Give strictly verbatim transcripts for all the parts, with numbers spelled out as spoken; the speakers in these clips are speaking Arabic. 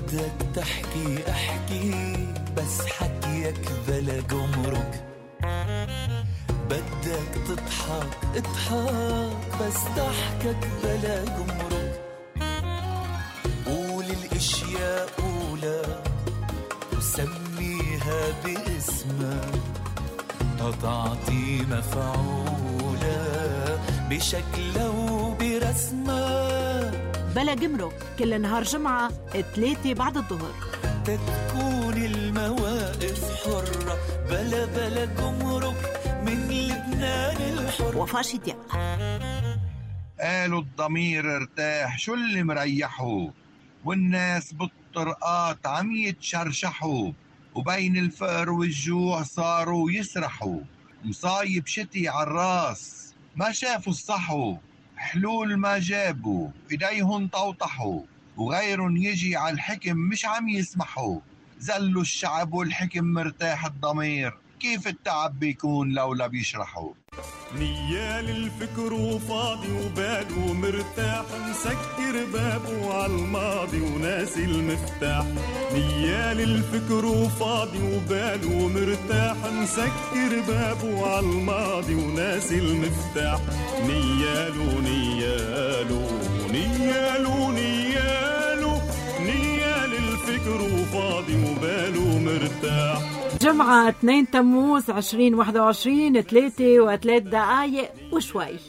بدك تحكي احكي بس حكيك بلا جمرك، بدك تضحك اضحك بس ضحكك بلا جمرك. قول الاشياء قولا وسميها باسمها، تعطي مفعولة بشكلها وبرسمها. بلا جمرك كل نهار جمعة ثلاثة بعد الظهر، تكون المواقف حرة بلا بلا جمرك من لبنان الحر. وفاء شتياء. قالوا الضمير ارتاح شو اللي مريحه، والناس بالطرقات عم يتشرشحوا، وبين الفقر والجوع صاروا يسرحوا. مصايب شتي عالراس ما شافوا الصحو، حلول ما جابوا ايديهم طوطحوا، وغيرهم يجي عالحكم مش عم يسمحوا. زلوا الشعب والحكم مرتاح الضمير، كيف التعب بيكون لولا بيشرحوا. نيال الفكر وفاضي وباله مرتاح، مسكر بابه عالماضي وناسي المفتاح. نيال الفكر وفاضي وباله مرتاح، مسكر بابه عالماضي وناسي المفتاح. نيالو نيالو نيالو نيالو نيال الفكر وفاضي وباله مرتاح. جمعة اثنين تموز عشرين واحد وعشرين ثلاثة وثلاث دقايق وشوي.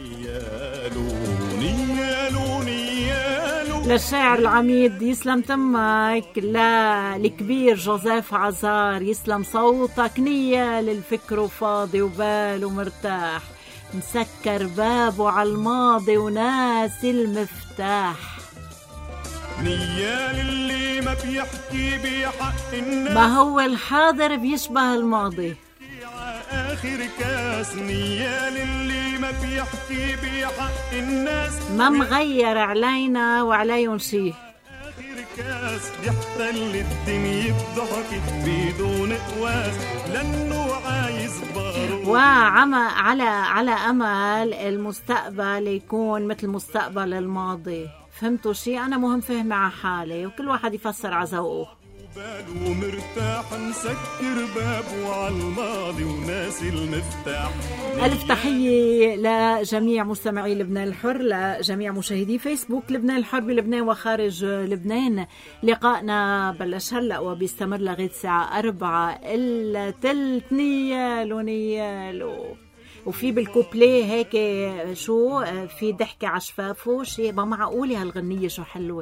للشاعر العميد يسلم تمك، للكبير جوزيف عزار يسلم صوتك. نيال الفكر وفاضي وباله مرتاح، مسكر بابه عالماضي وناسي المفتاح. نيال اللي ما بيحكي بحق الناس، ما هو الحاضر بيشبه الماضي. آخر كاس. نيال اللي ما بيحكي بحق الناس، ما مغير علينا وعليهم شي. آخر كاس بيحتل الدنيا بضحك بدون قواس، لأنه عايز بارو وعم على على أمل المستقبل يكون مثل مستقبل الماضي. فهمتوا شي؟ أنا مهم فهم على حالي وكل واحد يفسر على ذوقه. باله مرتاح، مسكر بابه عالماضي وناسي المفتاح. ألف تحية لجميع مستمعي لبنان الحر، لجميع مشاهدي فيسبوك لبنان الحر بلبنان وخارج لبنان. لقائنا بلش هلأ وبيستمر لغاية الساعة أربعة إلا تلت. نيالو نيالو. وفي بالكوبلي هيك شو في ضحكة عشفافه شيء ما معقول. هالغنية شو حلوة.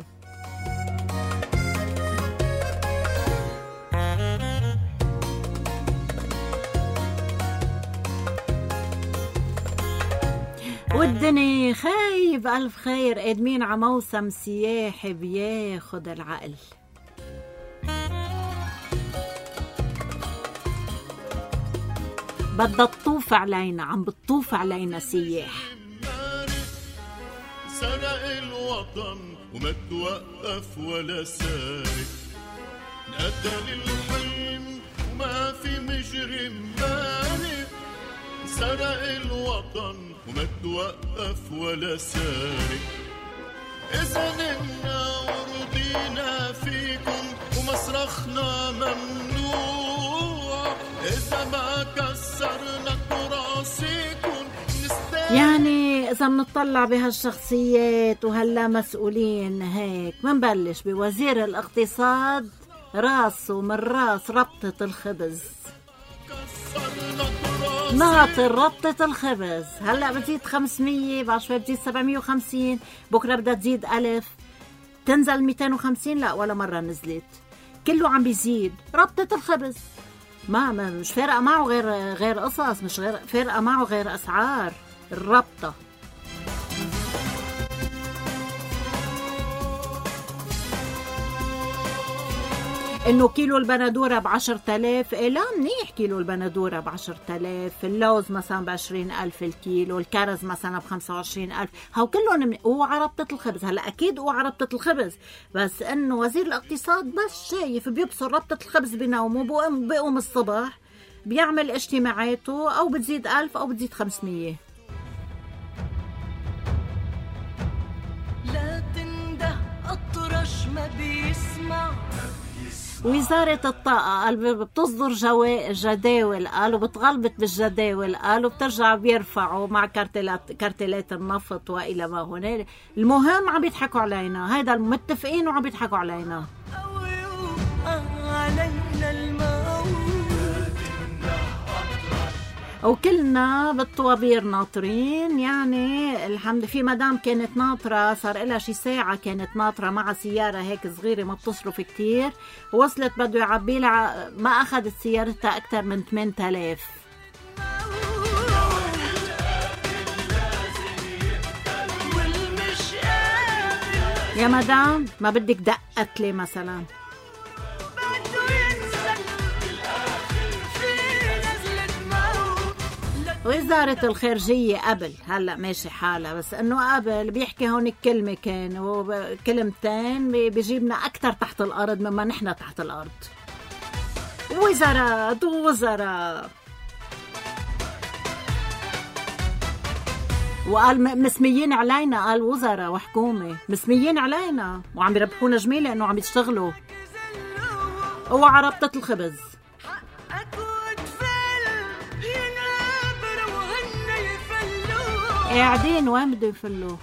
والدنيا خايب ألف خير، قادمين ع موسم سياحي بياخد العقل. بدها تطوف علينا، عم بتطوف علينا سياح. سرق الوطن وما توقف ولا سارق، قتل الحلم وما في مجرم مارق. سرق الوطن وما توقف ولا سارق. إذا نمنا ورضينا فيكم ومصرخنا ممنوع، إذا ما كسرنا تراثيكم نستاهل. يعني إذا منطلع بهالشخصيات وهلا مسؤولين هيك منبلش بوزير الاقتصاد راسه من راس ربطة الخبز، ناطر ربطة الخبز. هلأ بتزيد خمسمية، بعد شوي بتزيد سبعمية وخمسين، بكرة بدها تزيد ألف، تنزل ميتين وخمسين. لا ولا مرة نزلت، كله عم بيزيد. ربطة الخبز ما, ما مش فارقة معه غير غير قصص، مش غير فارقة معه غير أسعار الربطة. إنه كيلو البندورة بعشر تلاف. إيه لا منيح كيلو البندورة بعشر تلاف. اللوز مثلا بعشرين ألف الكيلو، الكرز مثلا بخمسة وعشرين ألف. هاو كلهم اوعى ربطة الخبز. هلا أكيد اوعى ربطة الخبز، بس إنه وزير الاقتصاد بس شايف بيبصر ربطة الخبز بنومه، بقوم, بقوم الصبح بيعمل اجتماعاته، أو بتزيد ألف أو بتزيد خمسمية. لا تنده أطرش ما بيسمع. وزارة الطاقة قال بتصدر جوا... جداول، قالوا بتغلبت بالجداول، قالوا بترجع بيرفعوا مع كارتلات كارتلات النفط وإلى ما هنالك. المهم عم بيضحكوا علينا، هيدا المتفقين وعم بيضحكوا علينا. علينا الموت وكلنا بالطوابير ناطرين. يعني الحمد في مدام كانت ناطرة صار لها شي ساعة كانت ناطرة مع سيارة هيك صغيرة ما بتصرف كتير، وصلت بده يعبي لها ما أخذت سيارتها أكتر من ثمانية آلاف. يا مدام ما بدك دقتلي مثلا؟ وزارة الخارجية قبل هلأ ماشي حالة، بس انه قبل بيحكي هون كلمة كان وكلمتين بيجيبنا اكتر تحت الارض مما نحن تحت الارض. وزارات ووزراء، وقال مسميين علينا، قال وزراء وحكومة مسميين علينا وعم بيربحونا جميلة انه عم يشتغلوا وعربطة الخبز. قاعدين وين بده يفلوا؟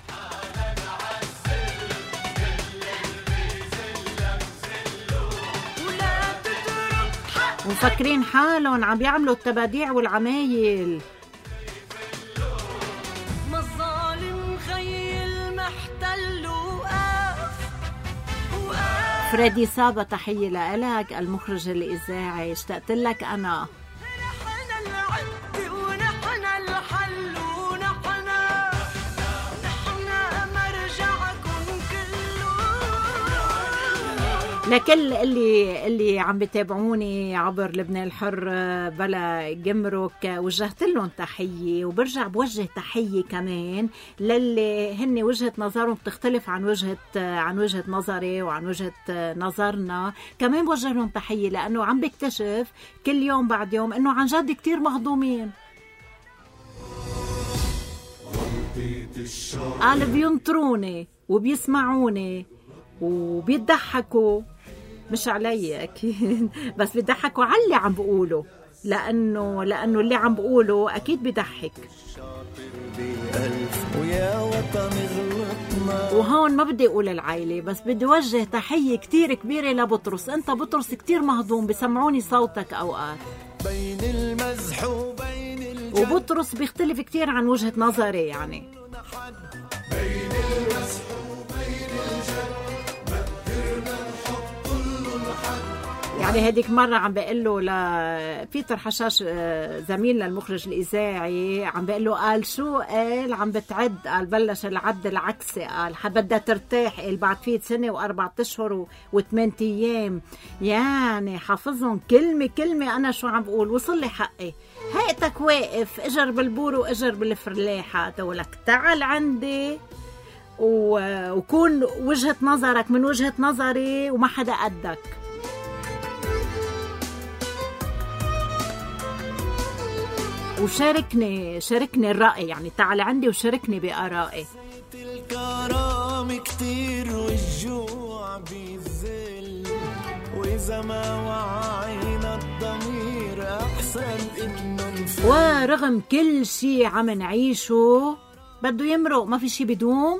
ومفكرين حالهم عم بيعملوا التباديع والعمايل. مظالم خيل محتل وقاف. فريدي سابا تحية لإلك المخرج الإذاعي، اشتقت لك أنا. نحن العد ونحن الحل ونحن نحن مرجعكم كله. لكل اللي اللي عم بيتابعوني عبر لبنان الحر بلا جمرك وجهت لهم تحية، وبرجع بوجه تحية كمان للي هن وجهة نظرهم بتختلف عن وجهة عن وجهة نظري وعن وجهة نظرنا. كمان بوجه لهم تحية لأنه عم بكتشف كل يوم بعد يوم إنه عن جد كتير مهضومين. قال بينطروني وبيسمعوني وبيضحكوا، مش علي أكيد بس بيضحكوا على اللي عم بقوله، لأنه لأنه اللي عم بقوله أكيد بيضحك. وهون ما بدي أقول العائلة، بس بدي وجه تحية كتير كبيرة لبطرس. أنت بطرس كتير مهضوم، بسمعوني صوتك أوقات. بين المزح وبين الجد وبطرس بيختلف كتير عن وجهة نظري. يعني بين المزح وبين الجد ما قدرنا نحط كله الحد. يعني هديك مرة عم بقول له لبيتر حشاش زميلنا المخرج الإذاعي، عم بقول له قال شو؟ قال عم بتعد، قال بلش العد العكسي، قال بدها ترتاح، قال بعد فيه سنة وأربعة أشهر وثمان أيام. يعني حافظهم كلمة كلمة أنا شو عم بقول. وصل لي حقي، هيئتك واقف اجر بالبور واجر بالفرلاحة، تقولك تعال عندي وكون وجهة نظرك من وجهة نظري وما حدا قدك. وشاركني شاركني الرأي، يعني تعال عندي وشاركني بآرائي. الكرام كتير والجوع بيذل، وإذا ما وعينا الضمير أحسن إنه نفل. ورغم كل شي عم نعيشه بده يمرق، ما في شي بدوم.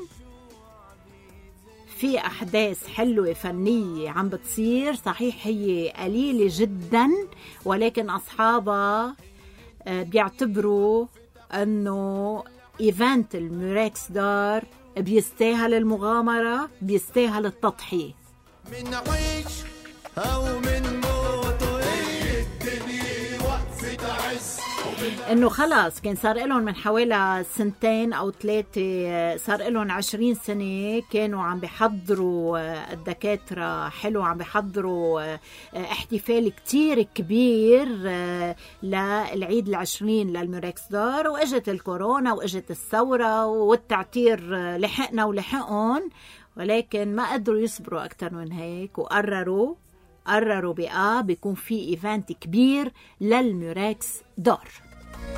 في أحداث حلوة فنية عم بتصير، صحيح هي قليلة جدا، ولكن أصحابها بيعتبروا أنه إيفنت الميراكس دار بيستاهل المغامرة، بيستاهل التضحية. من عيش أو من موت وهي الدنيا وقفة عز. إنه خلاص كان صار لهم من حوالي سنتين أو ثلاثة، صار لهم عشرين سنة كانوا عم بيحضروا الدكاترة، حلو عم بيحضروا احتفال كتير كبير للعيد العشرين للميراكس دار، وإجت الكورونا وإجت الثورة والتعتير لحقنا ولحقهم، ولكن ما قدروا يصبروا أكتر من هيك، وقرروا قرروا بقى بيكون في إيفنت كبير للميراكس دار.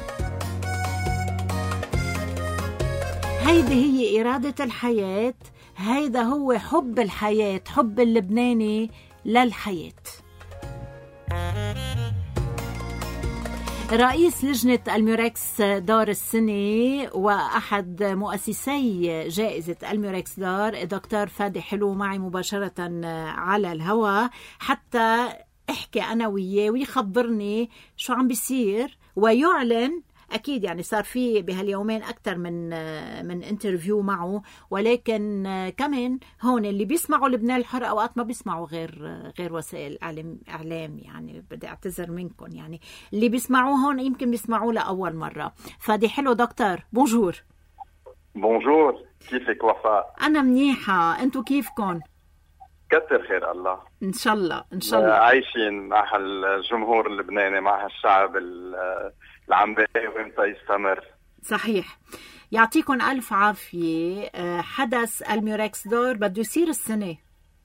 هيدي هي إرادة الحياة هيدا هو حب الحياة، حب اللبناني للحياة. رئيس لجنة الميوركس دار السنة وأحد مؤسسي جائزة الميوركس دار دكتور فادي حلو معي مباشرة على الهواء حتى احكي أنا وياه ويخبرني شو عم بيصير ويعلن. أكيد يعني صار في بهاليومين أكتر من من انترفيو معه، ولكن كمان هون اللي بيسمعوا لبنان الحر أوقات ما بيسمعوا غير غير وسائل إعلام إعلام يعني بدي أعتذر منكم، يعني اللي بيسمعوه هون يمكن بيسمعوه لأول مرة. فادي حلو دكتور، بونجور. بونجور، كيفك وفاء؟ أنا منيحة، أنتو كيفكم؟ كتر خير الله. إن شاء الله إن شاء الله عايشين مع الجمهور اللبناني، مع الشعب اللي عم بيقوم امتى يستمر. صحيح، يعطيكم ألف عافية. حدث الميوركس دور بده يصير السنة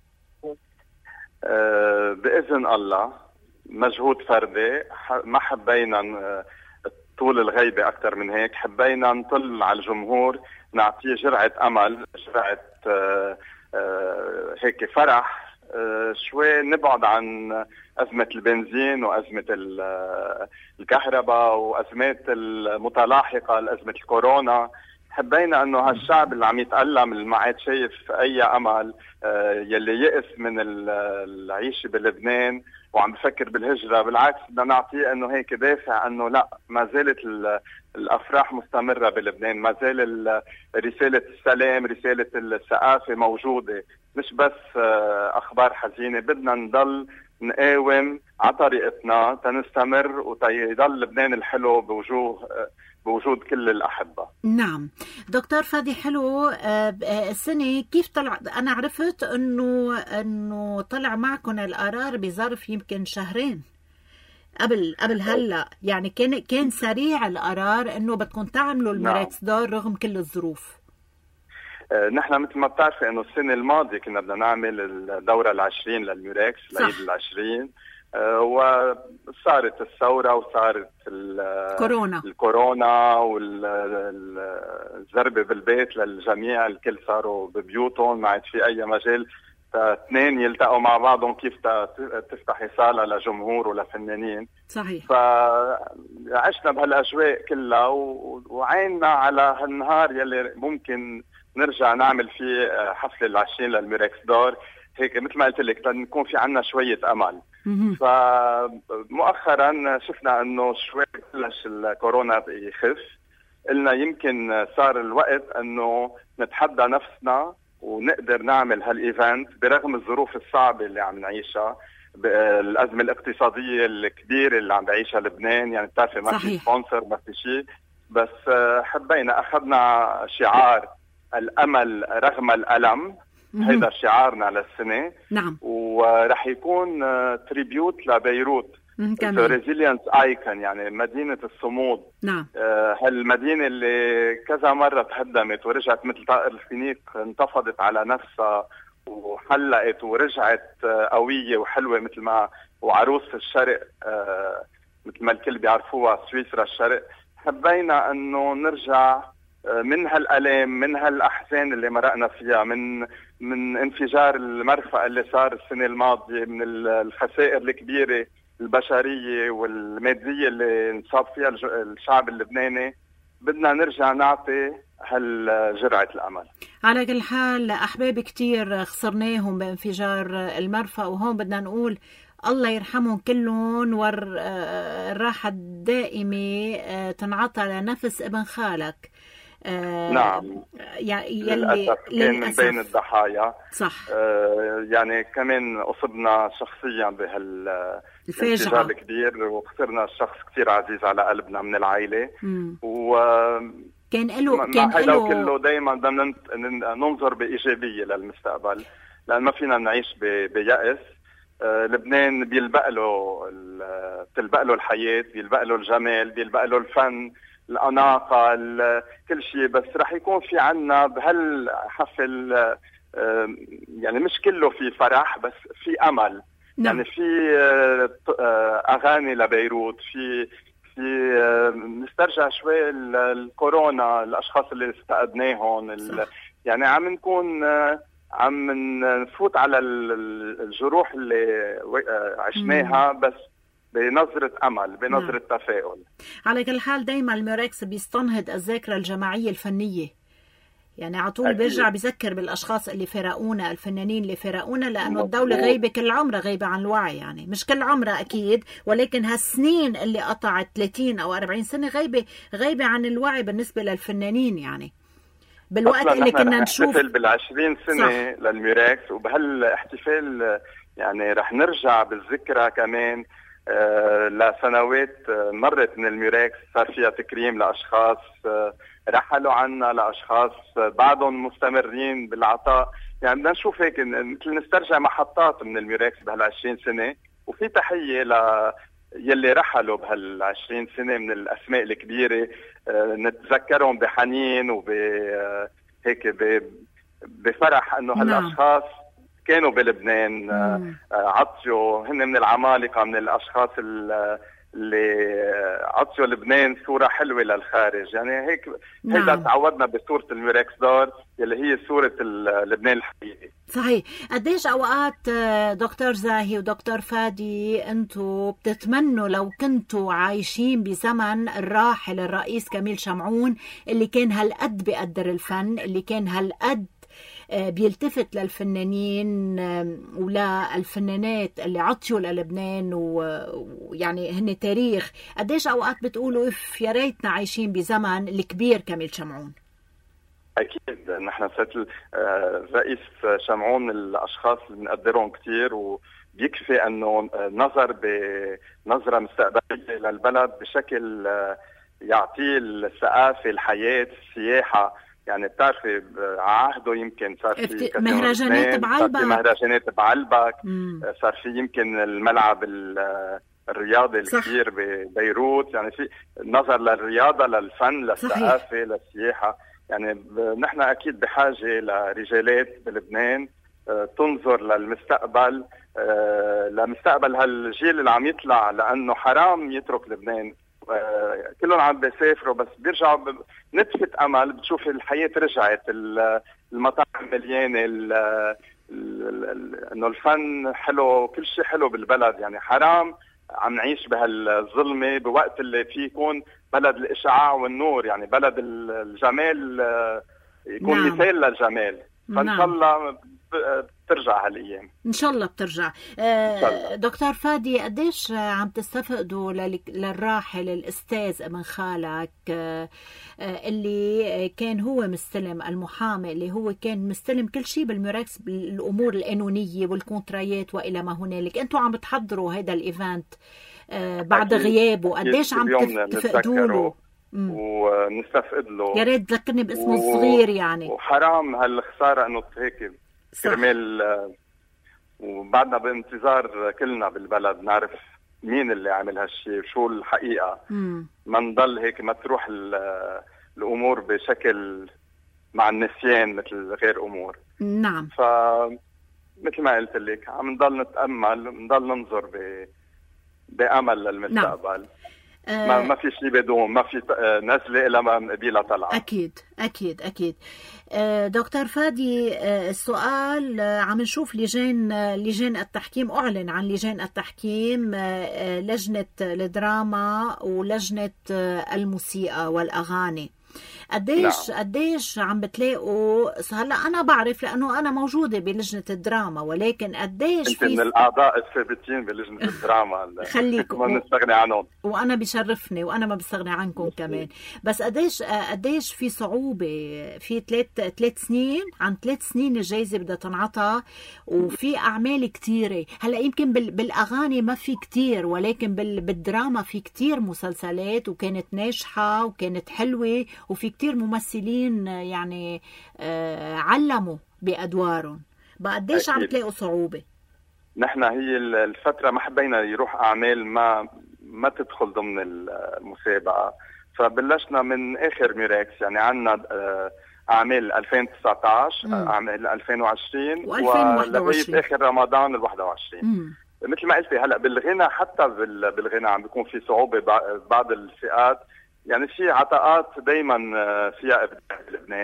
أه بإذن الله، مجهود فردي. ما حبينا طول الغيبة أكتر من هيك، حبينا نطل على الجمهور، نعطيه جرعة أمل، جرعة أه أه هيك فرح، أه شوي نبعد عن أزمة البنزين وأزمة الكهرباء وأزمات المتلاحقة لأزمة الكورونا. حبينا أنه هالشعب اللي عم يتألم، اللي ما عاد شايف أي أمل، أه يلي يئس من العيش بلبنان وعم بفكر بالهجرة، بالعكس بدنا نعطيه أنه هيك دافع أنه لا، ما زالت الأفراح مستمرة بلبنان، ما زال رسالة السلام، رسالة الثقافة موجودة، مش بس أخبار حزينة. بدنا نضل نقاوم على طريقتنا تنستمر ويضل لبنان الحلو بوجوه بوجود كل الأحبة. نعم دكتور فادي حلو، السنة كيف طلع؟ أنا عرفت أنه أنه طلع معكم القرار بظرف يمكن شهرين قبل قبل هلا، يعني كان كان سريع القرار أنه بدكم تعملوا الميوركس دور رغم كل الظروف. نحن مثل ما بتعرفي انه السنه الماضيه كنا بدنا نعمل الدوره العشرين للميوركس، العيد العشرين، أه وصارت الثوره وصارت كورونا الكورونا والزربه بالبيت للجميع، الكل صاروا ببيوتهم، ما عاد في اي مجال اثنين يلتقوا مع بعضهم كيف تفتحي صاله لجمهور ولفنانين. صحيح. فعشنا بهالاجواء كلها وعيننا على هالنهار يلي ممكن نرجع نعمل فيه حفل العشرين للميوركس دور، هيك مثل ما قلت لك لنكون في عنا شوية أمل. فمؤخرا شفنا أنه شوي بلش الكورونا يخف، قلنا يمكن صار الوقت أنه نتحدى نفسنا ونقدر نعمل هالإيفنت برغم الظروف الصعبة اللي عم نعيشها، الأزمة الاقتصادية الكبيرة اللي عم بعيشها لبنان، يعني بتعرفي ما في سبونسر ما في شيء، بس حبينا أخذنا شعار الأمل رغم الألم، هيدا شعارنا للسنة. نعم. ورح يكون تريبيوت لبيروت، ريزيلينس ايكون، يعني مدينة الصمود. نعم. آه هالمدينة اللي كذا مرة تهدمت ورجعت مثل طائر الفينيق، انتفضت على نفسها وحلقت ورجعت آه قوية وحلوة مثل ما وعروس الشرق، آه مثل ما الكل بيعرفوها سويسرا الشرق. حبينا انه نرجع من هالألام، من هالأحزان اللي مرقنا فيها، من من انفجار المرفأ اللي صار السنة الماضية، من الخسائر الكبيرة البشرية والمادية اللي انصاب فيها الشعب اللبناني. بدنا نرجع نعطي هالجرعة الأمل. على كل حال أحباب كتير خسرناهم بانفجار المرفأ، وهون بدنا نقول الله يرحمهم كلهم، والراحة الدائمة تنعطى لنفس ابن خالك. آه نعم يعني للأسف كان من بين الضحايا. صح. آه يعني كمان أصبنا شخصيا بهالانفجار الكبير، وخسرنا شخص كتير عزيز على قلبنا من العائلة. و كان له كان له كله دايما بدنا ننظر بإيجابية للمستقبل، لأن ما فينا نعيش بيأس. آه لبنان بيلبق له بتلبق له الحياة، بيلبق له الجمال، بيلبق له الفن، الأناقة، كل شيء، بس رح يكون في عنا بهالحفل يعني مش كله في فرح بس في أمل. نعم. يعني في أغاني لبيروت، في في نسترجع شوي الكورونا، الأشخاص اللي استقدناهم، يعني عم نكون عم نفوت على الجروح اللي عشناها بس بنظرة أمل، بنظرة نعم. تفاؤل. على كل حال دايما الميركس بيستنهض الذاكرة الجماعية الفنية، يعني على طول بيرجع بيذكر بالأشخاص اللي فرقونا، الفنانين اللي فرقونا، لأنه الدولة غايبة كل عمرها، غايبة عن الوعي، يعني مش كل عمرها أكيد، ولكن هالسنين اللي قطعت ثلاثين أو أربعين سنة غايبة غايبة عن الوعي بالنسبة للفنانين. يعني بالوقت اللي كنا نشوف نحتفل بالعشرين سنة صح. للميركس، وبهالاحتفال يعني رح نرجع بالذكرى كمان آه لسنوات آه مرت من الميركس، صار فيها تكريم لأشخاص آه رحلوا عنا، لأشخاص آه بعضهم مستمرين بالعطاء. يعني بدنا نشوف هيك مثل نسترجع محطات من الميركس بهالعشرين سنة، وفي تحية ل يلي رحلوا بهالعشرين سنة من الأسماء الكبيرة، آه نتذكرهم بحنين وبهيك بفرح أنه هالأشخاص كانوا بلبنان، آه عطيوا، هن من العمالقة، من الأشخاص اللي عطيوا لبنان صورة حلوة للخارج. يعني هيك نعم. هيدا تعودنا بصورة الميركس دار اللي هي صورة لبنان الحقيقي. صحيح. قديش أوقات دكتور زاهي ودكتور فادي أنتوا بتتمنوا لو كنتوا عايشين بزمن الراحل الرئيس كميل شمعون، اللي كان هالقد بيقدر الفن، اللي كان هالقد بيلتفت للفنانين ولا الفنانات اللي عطيوا للبنان، ويعني هن تاريخ. قديش أوقات بتقولوا إف يا ريتنا عايشين بزمن الكبير كميل شمعون؟ أكيد نحن ست الرئيس شمعون الأشخاص اللي بنقدرهم كتير، وبيكفي أنه نظر بنظرة مستقبلية للبلد بشكل يعطيه الثقافة، الحياة، السياحة. يعني بتعرفي عهده يمكن صار في مهرجانات بعلبك، صار في مهرجانات بعلبك، صار في يمكن الملعب الرياضي الكبير ببيروت. يعني في نظر للرياضة، للفن، للثقافة، للسياحة. يعني نحن أكيد بحاجة لرجالات بلبنان تنظر للمستقبل، لمستقبل هالجيل اللي عم يطلع، لأنه حرام يترك لبنان. كلهم عم بيسافروا بس بيرجعوا ب... نتفة أمل، بتشوف الحياة رجعت، المطاعم مليانة، إنه الفن حلو، كل شيء حلو بالبلد. يعني حرام عم نعيش بهالظلمة بوقت اللي فيه يكون بلد الإشعاع والنور، يعني بلد الجمال يكون نعم. مثال للجمال. فإن نعم. شاء الله بترجع هالأيام، إن شاء الله بترجع. آه دكتور فادي، قديش عم تستفقدوا للراحل الأستاذ ابن خالك آه اللي كان هو مستلم، المحامي اللي هو كان مستلم كل شيء بالميركس، بالأمور القانونية والكونترايات وإلى ما هنالك، أنتوا عم بتحضروا هذا الإيفنت آه بعد غيابه، قديش عم تفقدوا له ونستفقد له؟ يا ريت تذكرني باسمه الصغير. يعني وحرام هالخسارة إنه هيك كرمال، وبعدنا بانتظار كلنا بالبلد نعرف مين اللي عمل هالشيء وشو الحقيقة. مم. ما نضل هيك ما تروح الأمور بشكل مع النسيان مثل غير أمور. نعم. فمثل ما قلت لك عم نضل نتأمل، نضل ننظر ب... بأمل للمستقبل. نعم. ما ما في شيء بدون، ما في نزله الا ما قبيله طلعه. اكيد اكيد اكيد. دكتور فادي، السؤال عم نشوف لجان لجان التحكيم، اعلن عن لجان التحكيم لجنه الدراما ولجنه الموسيقى والاغاني. قديش قديش عم بتلاقوا هلا؟ انا بعرف لانه انا موجوده بلجنه الدراما، ولكن قديش في من الاعضاء الثابتين بلجنه الدراما خليكم ما نستغني عنهم، وانا بشرفني وانا ما بستغني عنكم كمان. بس قديش قديش في صعوبه في ثلاث ثلاث سنين، عن ثلاث سنين الجائزه بدها تنعطى، وفي اعمال كثيره. هلا يمكن بالاغاني ما في كثير، ولكن بالدراما في كثير مسلسلات وكانت ناجحه وكانت حلوه، وفي كتير ممثلين يعني آه علموا بأدوارهم. بقديش عم تلاقوا صعوبة؟ نحن هي الفترة ما حبينا يروح أعمال ما ما تدخل ضمن المسابقة، فبلشنا من آخر ميركس. يعني عنا آه أعمال ألفين وتسعة عشر، مم. أعمال ألفين وعشرين، ولغاية آخر رمضان الواحد وعشرين. مثل ما قلتي هلأ بالغنى، حتى بالغنى عم بيكون في صعوبة بعض الفئات. يعني في عطاءات دايما فيها ابداع بلبنان،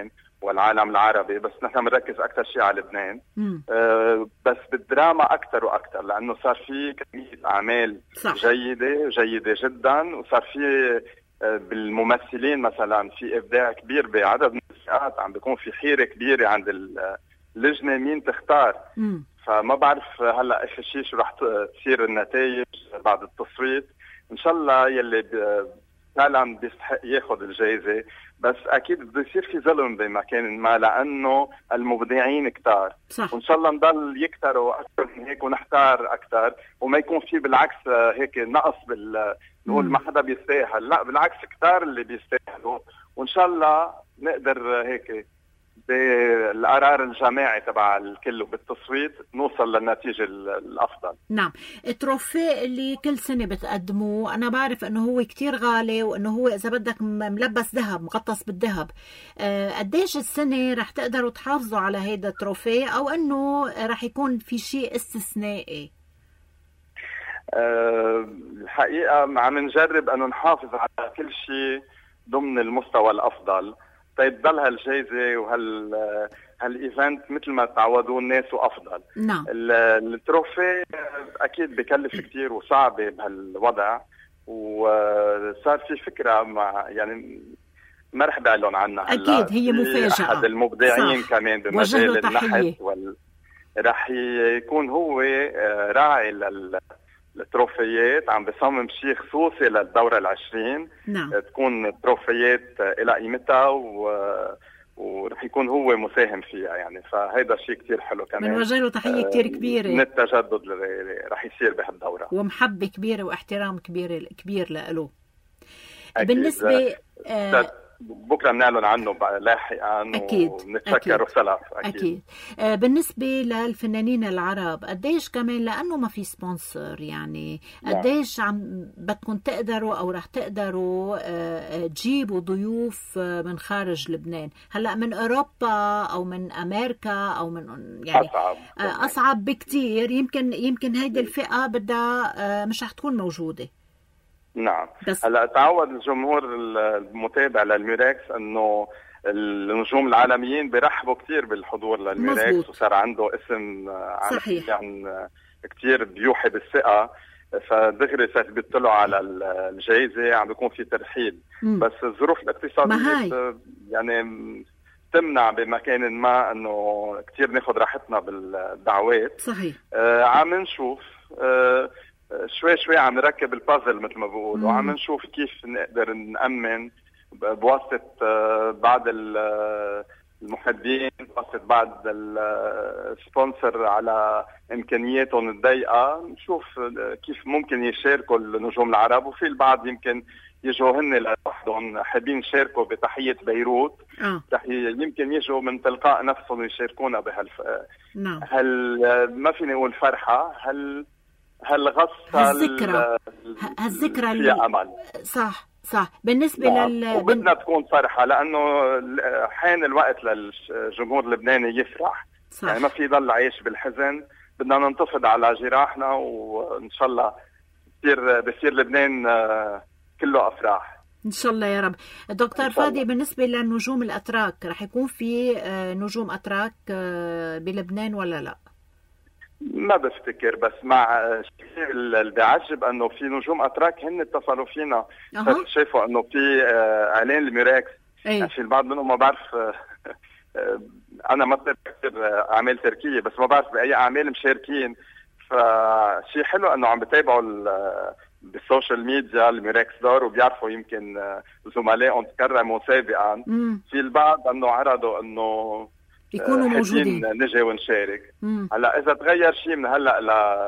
والعالم العربي، بس نحن بنركز اكثر شيء على لبنان. آه بس بالدراما اكثر واكثر، لانه صار في كميه اعمال صح. جيده جيده جدا، وصار في آه بالممثلين مثلا في ابداع كبير بعدد من الفئات، عم بيكون في حيره كبيره عند اللجنه مين تختار. مم. فما بعرف هلا اخر شيء شو رح تصير النتائج بعد التصويت. ان شاء الله يلي فعلا بيستحق ياخذ الجائزه، بس اكيد بده يصير في ظلم بمكان ما، لانه المبدعين كتار، وان شاء الله نضل يكتروا اكثر من هيك ونحتار اكثر، وما يكون في بالعكس هيك نقص بال نقول ما حدا بيستاهل. لا بالعكس، كتار اللي بيستاهلوا، وان شاء الله نقدر هيك بالقرار الجماعي تبع الكل وبالتصويت نوصل للنتيجة الأفضل. نعم. التروفيه اللي كل سنة بتقدموه أنا بعرف أنه هو كتير غالي، وأنه هو إذا بدك ملبس ذهب، مغطس بالذهب. أه قديش السنة رح تقدروا تحافظوا على هيدا التروفيه، أو أنه رح يكون في شيء استثنائي؟ أه الحقيقة عم نجرب أنه نحافظ على كل شيء ضمن المستوى الأفضل، طيب ضل هالجائزة وهال هالايفنت مثل ما تعودوا الناس وافضل. نعم. التروفي اكيد بكلف كتير وصعب بهالوضع، وصار في فكرة مع يعني ما رح بعلن عنها هلا. اكيد هي مفاجأة. احد المبدعين صح. كمان بمجال النحت وال... رح يكون هو راعي لل التروفيات، عم بصمم شيء خصوصي للدورة العشرين. نعم. تكون تروفيات إلى قيمتها و... ورح يكون هو مساهم فيها يعني، فهيدا شيء كتير حلو كمان. بنوجه له تحية كتير كبيرة من التجدد اللي رح يصير بهالدورة، ومحبة كبيرة واحترام كبير كبير له. بالنسبة آه بكره بنعلن عنه لاحقا ونتشكر سلف. اكيد, أكيد. آه بالنسبه للفنانين العرب قديش كمان، لانه ما في سبونسر يعني، قديش عم بدكم تقدروا او رح تقدروا آه تجيبوا ضيوف آه من خارج لبنان؟ هلا من اوروبا او من امريكا او من يعني اصعب آه اصعب بكتير. يمكن يمكن هيدي الفئه بدها آه مش رح تكون موجوده. نعم. هلا تعود الجمهور المتابع للميراكس انه النجوم العالميين بيرحبوا كثير بالحضور للميراكس، وصار عنده اسم صحيح يعني كثير بيوحي بالثقه، فدغري صار بيطلعوا على الجائزه عم بيكون في ترحيب. م. بس الظروف الاقتصاديه يعني تمنع بمكان ما انه كثير ناخذ راحتنا بالدعوات. صحيح. آه عم نشوف آه شوي شوي عم نركب البازل مثل ما بقول، وعم نشوف كيف نقدر نأمن بواسطة بعض المحبين، بواسطة بعض السبونسر على إمكانياتهم الضيقة، نشوف كيف ممكن يشاركوا النجوم العرب، وفي البعض يمكن يجوا هن لوحدهم حابين يشاركوا بتحية بيروت. آه. تحية يمكن يجوا من تلقاء نفسهم ويشاركونا بهالف. نعم. هل ما فيني أقول فرحة، هل هالغصة هالذكرى هالذكرى اللي أمل. صح صح. بالنسبة نعم. لل وبدنا تكون فرحة، لأنه حان الوقت للجمهور اللبناني يفرح. صح. يعني ما في ضل عايش بالحزن، بدنا ننتفض على جراحنا، وإن شاء الله بصير بصير لبنان كله أفراح إن شاء الله يا رب. دكتور فادي، بالنسبة للنجوم الأتراك رح يكون في نجوم أتراك بلبنان ولا لا؟ ما بفتكر، بس مع الشيء اللي بيعجب انه في نجوم اتراك هن اتصلوا فينا. أه. شايفوا انه في اعلان الميراكس. يعني في البعض منهم ما بعرف، انا ما بتذكر اعمال تركيه، بس ما بعرف باي اعمال مشاركين. فشيء حلو انه عم بتابعوا بالسوشيال ميديا الميراكس دور، وبيعرفوا يمكن زملائهم تكرموا سابقا. مم. في البعض انه عرضوا انه يكونوا موجودين نجي ونشارك. مم. هلا اذا تغير شيء من هلا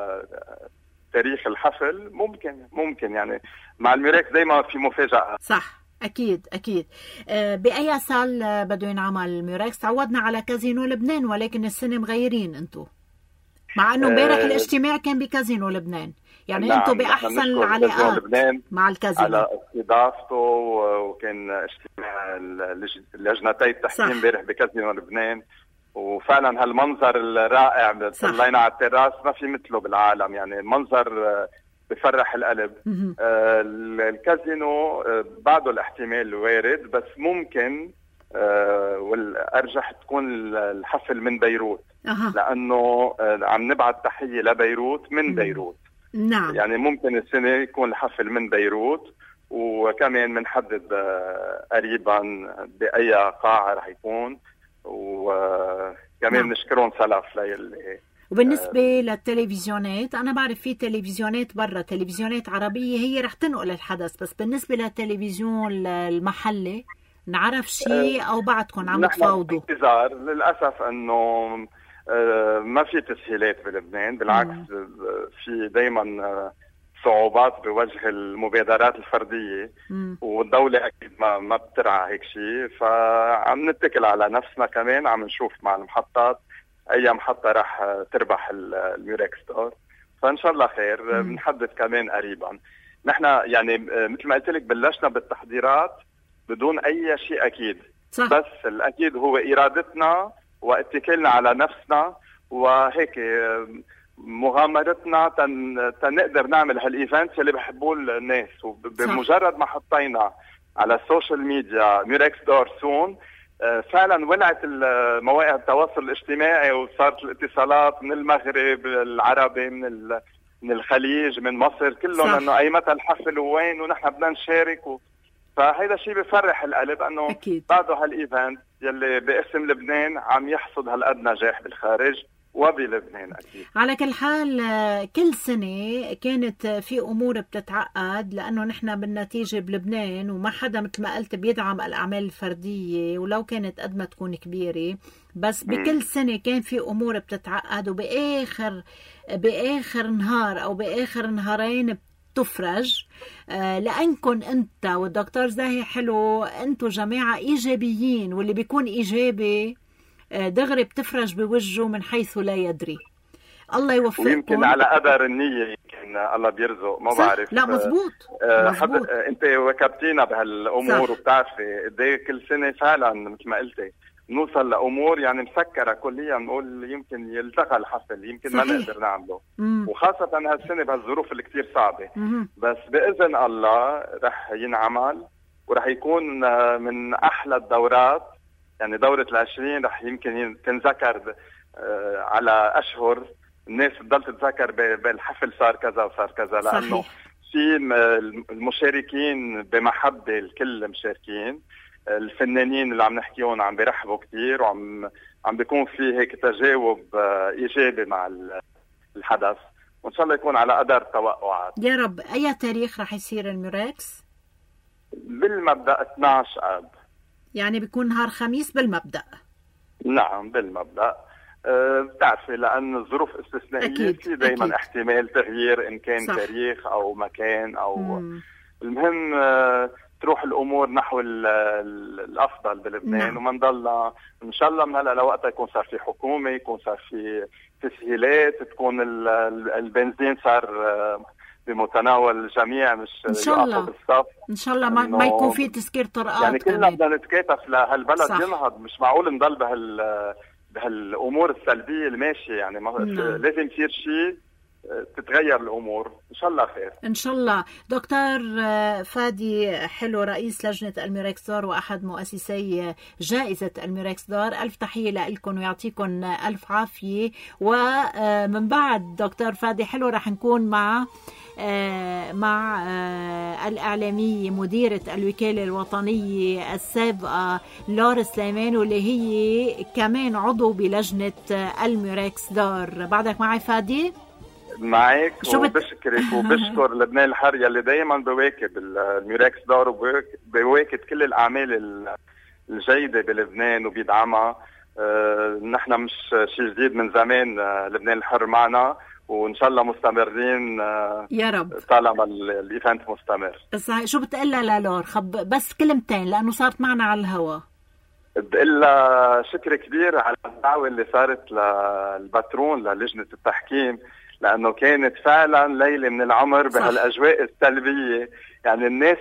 لتاريخ الحفل ممكن ممكن يعني مع الميراكس دايما في مفاجأة. صح اكيد اكيد. آه باي سال بده ينعمل الميراكس؟ تعودنا على كازينو لبنان، ولكن السنه مغيرين انتم، مع انه امبارح آه الاجتماع كان بكازينو لبنان. يعني نعم. انتم باحسن العلاقات مع الكازينو على استضافته، وكان اجتماع اللجنتي التحكيم امبارح بكازينو لبنان، وفعلا هالمنظر الرائع طلعنا على التراس ما في مثله بالعالم، يعني منظر بفرح القلب. آه الكازينو آه بعده الاحتمال وارد، بس ممكن والأرجح تكون الحفل من بيروت. أه. لأنه عم نبعث تحية لبيروت من بيروت. نعم. يعني ممكن السنة يكون الحفل من بيروت، وكمان منحدد قريبا بأي قاعة رح يكون، وكمان نعم. نشكرهم سلف ليلي. وبالنسبة آه للتلفزيونات، أنا بعرف في تلفزيونات برا، تلفزيونات عربية هي رح تنقل الحدث، بس بالنسبة للتلفزيون المحلي نعرف شيء أو بعدكم عم تفاوضوا؟ انتظار. للأسف أنه ما في تسهيلات بلبنان، بالعكس في دايما صعوبات بوجه المبادرات الفردية. مم. والدولة أكيد ما ما بترعى هيك شيء، فعم نتكل على نفسنا كمان، عم نشوف مع المحطات أي محطة راح تربح الميوريك ستار، فإن شاء الله خير. بنحدد كمان قريبا. نحن يعني مثل ما قلت لك بلشنا بالتحضيرات بدون أي شيء أكيد. صح. بس الأكيد هو إرادتنا واتكالنا على نفسنا، وهيك مغامرتنا تن... تنقدر نعمل هالإيفنت اللي بحبوه الناس. وبمجرد ما حطينا على السوشيال ميديا ميوريك ستار سون، فعلا ولعت مواقع التواصل الاجتماعي، وصارت الاتصالات من المغرب العربي، من ال... من الخليج، من مصر، كلهم انه اي متى الحفل ووين ونحن بدنا نشارك. و... فهذا شيء بفرح القلب انه بعده هالايفنت يلي باسم لبنان عم يحصد هالقد نجاح بالخارج وبلبنان. أكيد. على كل حال كل سنة كانت في أمور بتتعقد، لأنه نحن بالنتيجة بلبنان وما حدا مثل ما قلت بيدعم الأعمال الفردية ولو كانت قد ما تكون كبيرة، بس بكل سنة كان في أمور بتتعقد، وبآخر بآخر نهار أو بآخر نهارين تفرج. آه لأنكم أنت والدكتور زاهي حلو، أنتوا جماعة إيجابيين، واللي بيكون إيجابي دغري بتفرج بوجهه من حيث لا يدري. الله يوفقكم. يمكن على قدر النية، يمكن الله بيرزق، ما بعرف. لا مزبوط, آه مزبوط. انت وكبتينا بهالامور، وبتعرفي قد ايه كل سنه فعلا مثل ما قلتي نوصل لامور يعني مسكره كليا، نقول يمكن يلتغى الحفل، يمكن صحيح. ما نقدر نعمله. مم. وخاصه هالسنه بهالظروف اللي كثير صعبه. مم. بس باذن الله رح ينعمل، ورح يكون من احلى الدورات. يعني دورة العشرين رح يمكن تنذكر على أشهر، الناس بتضل تتذكر بالحفل صار كذا وصار كذا، لأنه في المشاركين بمحبة، الكل مشاركين، الفنانين اللي عم نحكيهم عم بيرحبوا كتير، وعم عم بيكون في هيك تجاوب إيجابي مع الحدث، وإن شاء الله يكون على قدر توقعات. يا رب. أي تاريخ رح يصير الميوركس؟ بالمبدأ اثناشر آب، يعني بيكون نهار خميس بالمبدأ. نعم بالمبدأ. أه بتعرفي لأن الظروف استثنائية، في دايما احتمال تغيير إن كان صح. تاريخ أو مكان أو مم. المهم أه تروح الأمور نحو الأفضل بلبنان. نعم. وما نضلنا إن شاء الله من هلا لوقتها يكون صار في حكومة، يكون صار في تسهيلات، تكون البنزين صار أه بمتناول الجميع، مش إن شاء الله بالصف. إن شاء الله ما, ما يكون في تسكير طرقات. يعني كلنا بدنا نتكاتف لهالبلد صح. ينهض. مش معقول نضل بهال بهالأمور السلبية الماشية. يعني ما لازم يصير شيء تتغير الأمور. إن شاء الله خير. إن شاء الله. دكتور فادي حلو، رئيس لجنة الميوريك ستار وأحد مؤسسي جائزة الميوريك ستار، ألف تحية لكم ويعطيكم ألف عافية. ومن بعد دكتور فادي حلو رح نكون مع مع الإعلامية مديرة الوكالة الوطنية السابقة لورا سليمان، واللي هي كمان عضو بلجنة الميوريك ستار. بعدك معي فادي؟ معك وبشكرك وبشكر لبنان الحر يلي دايما بواكب الميوريك ستار وبواكب كل الأعمال الجيدة بلبنان وبيدعمها. أه نحن مش شيء جديد، من زمان أه لبنان الحر معنا، وإن شاء الله مستمرين أه يا رب طالما الإيفنت مستمر. بس شو بتقلها للور؟ خب بس كلمتين لأنه صارت معنا على الهوا. بقلها شكر كبير على الدعوة اللي صارت للباترون للجنة التحكيم، لأنه كانت فعلا ليلة من العمر بهالأجواء السلبية. يعني الناس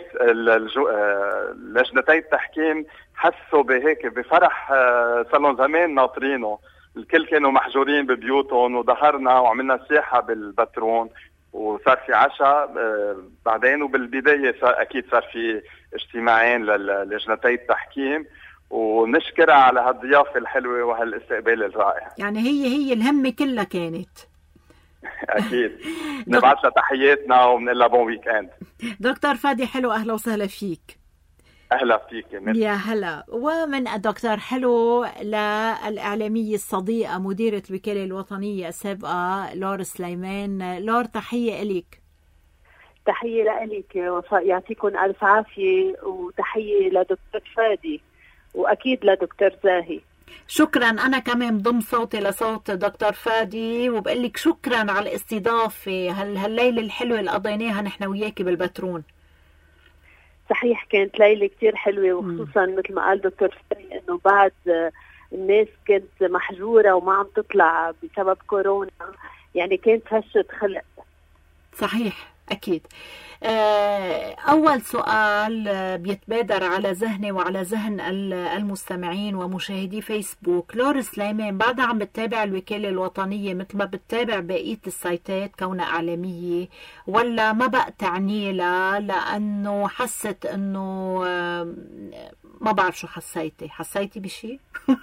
لجنتي التحكيم حسوا بهيك بفرح صار لهم زمان ناطرينه. الكل كانوا محجورين ببيوتهم، وظهرنا وعملنا سياحة بالباترون، وصار في عشاء بعدين، وبالبداية صار أكيد صار في اجتماعين للجنتي التحكيم، ونشكرها على هالضيافة الحلوة وهالاستقبال الرائع. يعني هي هي الهمة كلها كانت. أكيد. نبعث لها تحياتنا وبنقول لها بون ويك اند. دكتور فادي حلو، أهلا وسهلا فيك. أهلا فيك يا هلا. ومن الدكتور حلو للإعلامية الصديقة مديرة الوكالة الوطنية السابقة لور سليمان. لور، تحية إليك. تحية لك وفاء، يعطيكم ألف عافية، وتحية لدكتور فادي وأكيد لدكتور زاهي. شكرا. أنا كمان ضم صوتي لصوت دكتور فادي وبقول لك شكرا على الاستضافة. هال هالليلة الحلوة اللي قضيناها نحن وياكي بالبترون. صحيح كانت ليلة كتير حلوة، وخصوصا مثل ما قال دكتور فادي إنه بعد الناس كانت محجورة وما عم تطلع بسبب كورونا، يعني كانت هشة خلق. صحيح أكيد. أول سؤال بيتبادر على ذهني وعلى ذهن المستمعين ومشاهدي فيسبوك. لور سليمان، بعدها عم بتتابع الوكالة الوطنية مثل ما بتتابع بقية السايتات كونها إعلامية، ولا ما بقى تعني لها لأنه حست أنه ما بعرف شو حسيتي؟ حسيتي بشي؟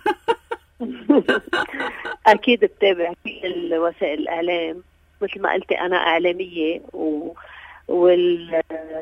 أكيد بتابع كل وسائل الإعلام، مثل ما قلتي أنا إعلامية و... وال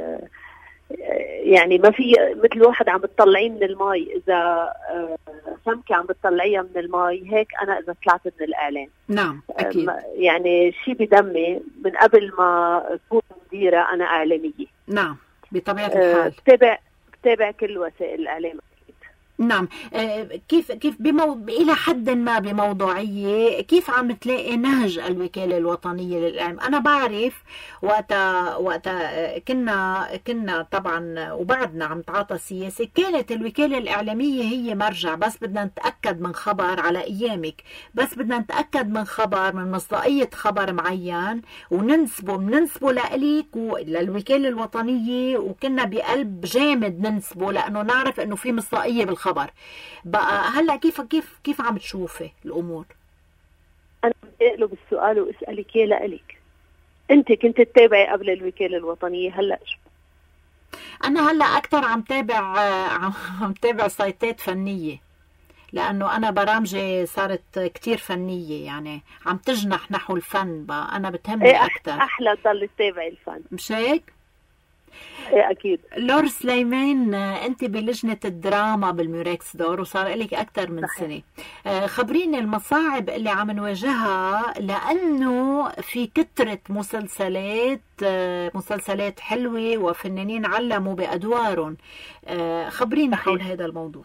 يعني ما في مثل واحد عم بتطلعيه من الماء، إذا سمكة عم بتطلعيها من الماء هيك أنا إذا طلعت من الإعلام. نعم أكيد. يعني شيء بدمي من قبل ما أكون مديرة أنا إعلامية. نعم بطبيعة الحال. بتابع بتابع كل وسائل الإعلام. نعم. كيف كيف بمو... إلى حد ما بموضوعية، كيف عم تلاقي نهج الوكالة الوطنية للإعلام؟ أنا بعرف وقتها وقتها كنا كنا طبعا وبعدنا عم تعاطى سياسي، كانت الوكالة الإعلامية هي مرجع، بس بدنا نتأكد من خبر على أيامك، بس بدنا نتأكد من خبر، من مصداقية خبر معين وننسبه بننسبه لإليك وللوكالة الوطنية، وكنا بقلب جامد ننسبه لأنه نعرف إنه في مصداقية بالخبر. بقى هلا كيف كيف كيف عم تشوفي الامور؟ انا بدي اقلب السؤال واسالك اياه لإلك. انت كنت تتابعي قبل الوكاله الوطنيه، هلا شو؟ انا هلا اكثر عم تابع عم تابع سايتات فنيه، لانه انا برامجي صارت كتير فنيه، يعني عم تجنح نحو الفن. بقى انا بتهمني ايه اكثر. احلى تضل تتابعي الفن، مش هيك؟ ايه اكيد. لور سليمان، انت بلجنة الدراما بالميوركس دور وصار لك اكثر من صحيح. سنة. خبريني المصاعب اللي عم نواجهها، لانه في كترة مسلسلات مسلسلات حلوة وفنانين علموا بادوارهم. خبريني حول هذا الموضوع.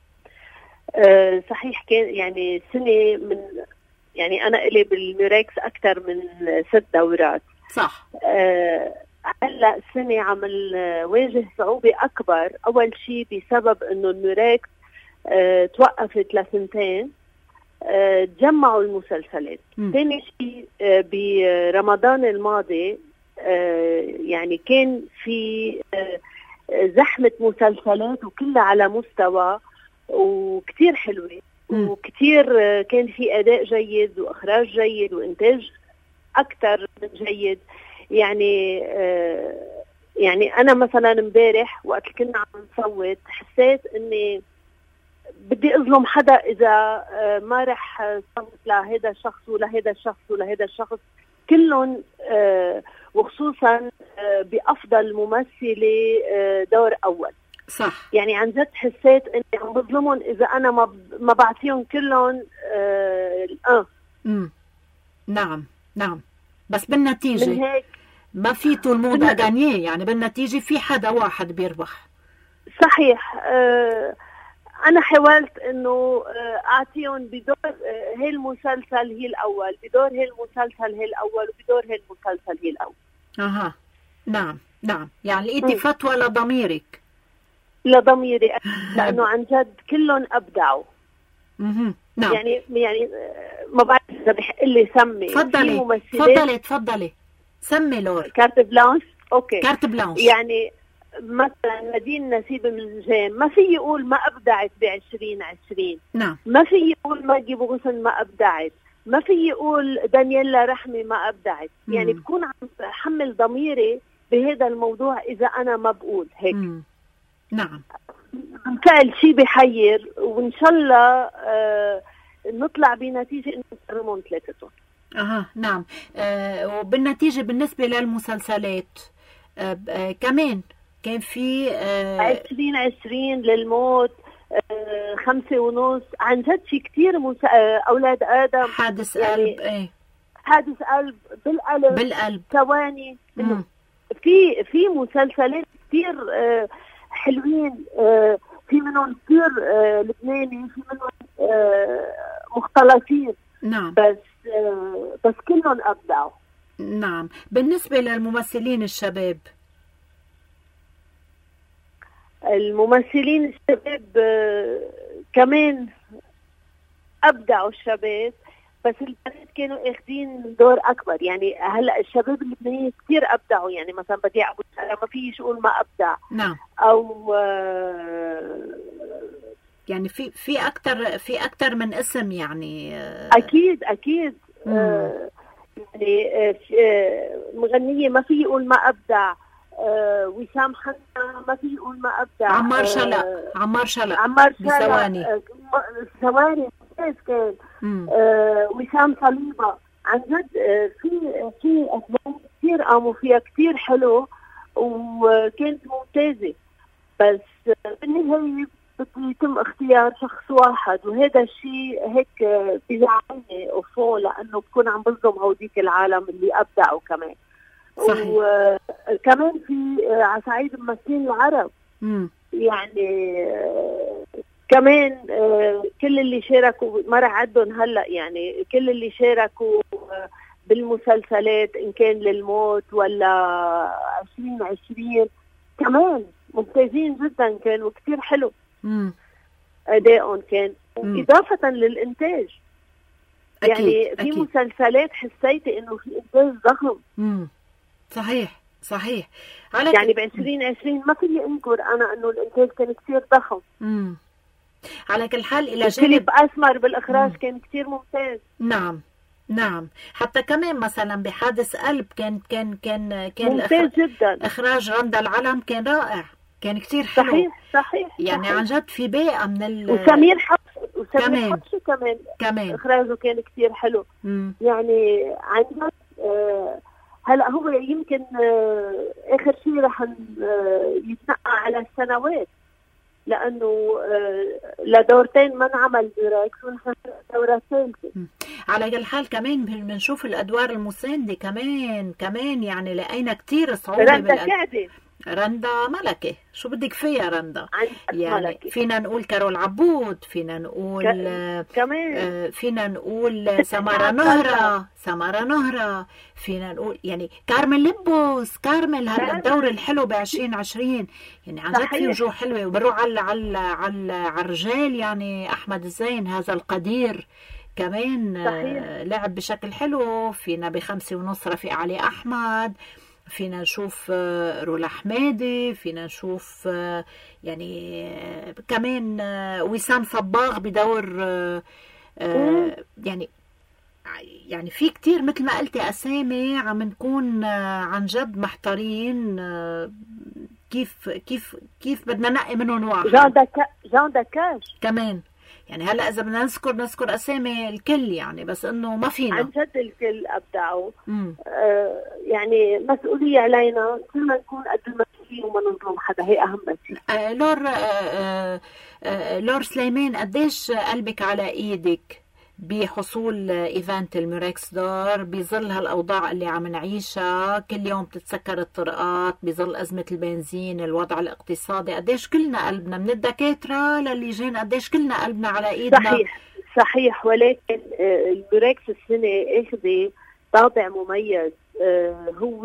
أه صحيح، كان يعني سنة من يعني انا الي بالميوركس اكثر من ست دورات. صح. أه هلا السنة عم نواجه صعوبة أكبر. أول شيء بسبب إنه الميوركس اه توقفت لسنتين، اه تجمعوا المسلسلات. ثاني شيء اه برمضان الماضي اه يعني كان في اه زحمة مسلسلات وكلها على مستوى وكتير حلوة، وكتير اه كان في أداء جيد وإخراج جيد وإنتاج أكتر من جيد. يعني آه يعني أنا مثلا امبارح وقت كنا عم نصوت حسيت إني بدي أظلم حدا إذا آه ما رح صوت لهذا الشخص ولهذا الشخص ولهذا الشخص كلهم، آه وخصوصا آه بأفضل ممثلة آه دور أول. صح. يعني عن جد حسيت إني عم بظلمهم إذا أنا ما ما بعطيهم كلهم آه الآن. امم نعم نعم. بس بالنتيجة من هيك ما في طول مود أغانيه، يعني بالنتيجة في حدا واحد بيربح. صحيح. آه أنا حاولت إنه آه أعطيهم بدور آه هي المسلسل هي الأول، بدور هي المسلسل هي الأول، وبدور هي المسلسل هي الأول. أها نعم نعم. يعني لقيتي فتوى لضميرك؟ لضميري، لأنه عن جد كلهم أبدعوا. اها نعم. يعني يعني ما بعرف إذا بحق لي سمي. تفضلي تفضلي تفضلي سمي لور. كارت بلانش. اوكي كارت بلانش. يعني مثلا نادين نسيب من الجام ما في يقول ما ابدعت بعشرين عشرين. نعم. ما في يقول ماجي بوغسن ما ابدعت، ما في يقول دانييلا رحمي ما ابدعت. مم. يعني بكون عم بحمل ضميري بهذا الموضوع اذا انا ما بقول هيك. مم. نعم بالفعل شيء بحير، وان شاء الله آه نطلع بنتيجه انه يكرمون ثلاثتهم. اها نعم. آه وبالنتيجه بالنسبه للمسلسلات آه آه كمان كان في آه عشرين عشرين للموت، آه خمسة ونص، عن جد في كتير مس... آه أولاد آدم، حادث يعني قلب، ايه حادث قلب، بالقلب بالقلب، ثواني. في في مسلسلات كتير آه حلوين، آه في منهم كتير آه لبناني، في منهم آه مختلطين. نعم. بس آه بس كلهم أبدعوا. نعم. بالنسبة للممثلين الشباب، الممثلين الشباب آه كمان أبدعوا الشباب، بس البنات كانوا اخذين دور أكبر. يعني هلا الشباب اللبنانيين كثير أبدعوا، يعني مثلا بديع أبو سلام ما فيش أقول ما أبدع. نعم. أو آه يعني في في أكثر في أكثر من اسم يعني. آه أكيد أكيد. آه يعني آه مغنية ما في يقول ما أبدع. آه وسام حنا ما في يقول ما أبدع. عمار شلق آه عمار شلق عمار شلق بثواني آه ثواني كان آه وسام صليبة. عن جد آه في في أفلام كثير قاموا فيها كثير حلو وكانت ممتازة، بس آه بالنهاية بده يتم اختيار شخص واحد، وهذا الشيء هيك بيزعلني أوفو، لأنه بكون عم بظلم هوديك العالم اللي أبدعوا كمان. صحيح. وكمان في على صعيد الممثلين العرب مم. يعني كمان كل اللي شاركوا ما رح عدهم هلا، يعني كل اللي شاركوا بالمسلسلات إن كان للموت ولا عشرين عشرين كمان ممتازين جدا، كانوا كتير حلو أدائهم كان، إضافة للإنتاج. أكيد. يعني في أكيد. مسلسلات حسيتي إنه في إنتاج ضخم. مم. صحيح صحيح. على يعني بعشرين عشرين ما فيني انكر انا انه الانتاج كان كثير ضخم. امم على كل حال الى جانب فيليب اسمر بالاخراج مم. كان كثير ممتاز. نعم نعم. حتى كمان مثلا بحادث قلب كان كان كان كان ممتاز الأخ... جدا. اخراج رندا العلم كان رائع، كان كثير حلو. صحيح صحيح. يعني صحيح. عن جد في بيئه من ال وسمير حفص وسمير كمان. حفص كمان كمان اخراجه كان كثير حلو. مم. يعني عن جد آه هلا هو يمكن آه اخر شيء رح آه يتنقى على السنوات، لانه آه لدورتين ما انعمل ديراكس ونحن دورة ثالثة. على كل حال كمان بنشوف الادوار المساندة كمان كمان يعني لقينا كتير صعوبة. رندا كعدي، رندا ملكة، شو بدك فيها رندا؟ يعني ملكة. فينا نقول كارول عبود، فينا نقول ك... كمان آه فينا نقول سمارة نهرة سمارة نهرة فينا نقول يعني كارمل لبوس كارمل هلا الدور الحلو بعشرين عشرين. يعني عن جد في وجوه حلوة. وبروح على على على على الرجال يعني أحمد الزين هذا القدير كمان آه لعب بشكل حلو. فينا بخمسة ونص رفيق علي أحمد، فينا نشوف رولا حمادي، فينا نشوف يعني كمان وسام صباغ بدور يعني يعني في كتير مثل ما قلتي أسامي عم نكون عن جد محتارين كيف كيف كيف بدنا نقي منهم واحد. جان دكا جان دكاش كمان يعني هلا اذا بدنا نذكر نذكر اسامي الكل يعني، بس انه ما فينا عن جد الكل ابدعوا. آه يعني مسؤوليه علينا كلنا نكون قد المسؤوليه وما نظلم حدا، هي اهم شيء. آه لور آه آه لور سليمان، قديش قلبك على ايدك بحصول ايفنت الميركس دور بظل هالاوضاع اللي عم نعيشها؟ كل يوم بتتسكر الطرقات بظل ازمه البنزين، الوضع الاقتصادي، قديش كلنا قلبنا من الدكاتره للجان، قديش كلنا قلبنا على ايدنا؟ صحيح صحيح. ولكن الميركس السنه اخذ طابع مميز، هو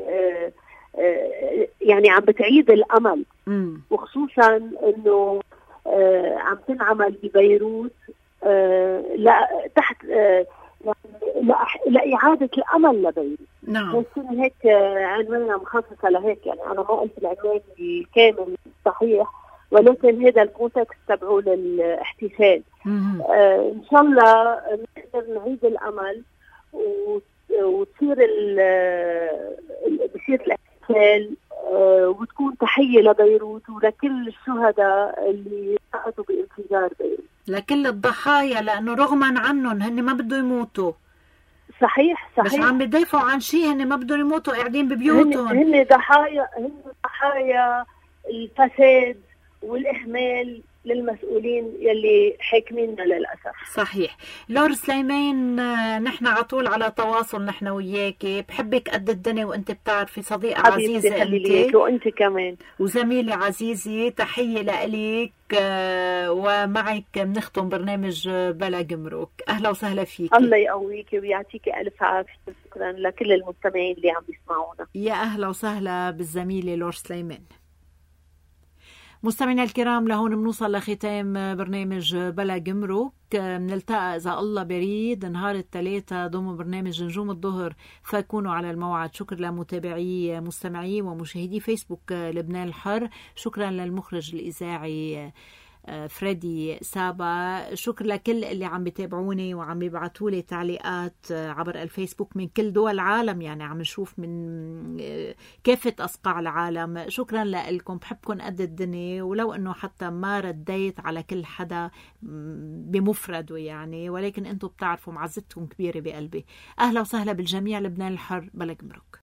يعني عم بتعيد الامل، وخصوصا انه عم تنعمل ببيروت آه لا تحت آه لا لإعادة الأمل لبيروت. نعم. السنة هيك آه عنواننا مخصصة لهيك، يعني أنا ما قلت العنوان الكامل صحيح، ولكن هذا الكونتكست تبعه للاحتفال. آه إن شاء الله نقدر نعيد الأمل وتصير بصير الاحتفال وتكون تحية لبيروت ولكل الشهداء اللي سقطوا بانفجار بيروت، لكل الضحايا، لأنه رغما عنهم هن ما بدهم يموتوا. صحيح صحيح، مش عم بدافعوا عن شيء، هن ما بدهم يموتوا، قاعدين ببيوتهم. هن, هن ضحايا هن ضحايا الفساد والإهمال للمسؤولين يلي حاكميننا للأسف. صحيح. لور سليمان، نحن على طول على تواصل نحن وياك، بحبك قد الدنيا وانت بتعرفي، صديقة عزيزة انت وانت كمان وزميلة عزيزة، تحية لإليك، ومعك بنختم برنامج بلا جمرك. أهلا وسهلا فيك. الله يقويك ويعطيك ألف عافية. شكرا لكل المستمعين اللي عم يسمعونا. يا أهلا وسهلا بالزميلة لور سليمان. مستمعينا الكرام، لهون بنوصل لختام برنامج بلا جمرك. بنلتقى إذا الله بريد نهار الثلاثاء ضمن برنامج نجوم الظهر، فكونوا على الموعد. شكر لمتابعي مستمعي ومشاهدي فيسبوك لبنان الحر، شكرا للمخرج الإذاعي فريدي سابا، شكر لكل اللي عم بيتابعوني وعم بيبعتوا لي تعليقات عبر الفيسبوك من كل دول العالم، يعني عم نشوف من كافة أصقاع العالم. شكرا لكم، بحبكم قد الدنيا، ولو أنه حتى ما رديت على كل حدا بمفرده يعني، ولكن أنتم بتعرفوا معزتكم كبيرة بقلبي. أهلا وسهلا بالجميع. لبنان الحر بلا جمرك.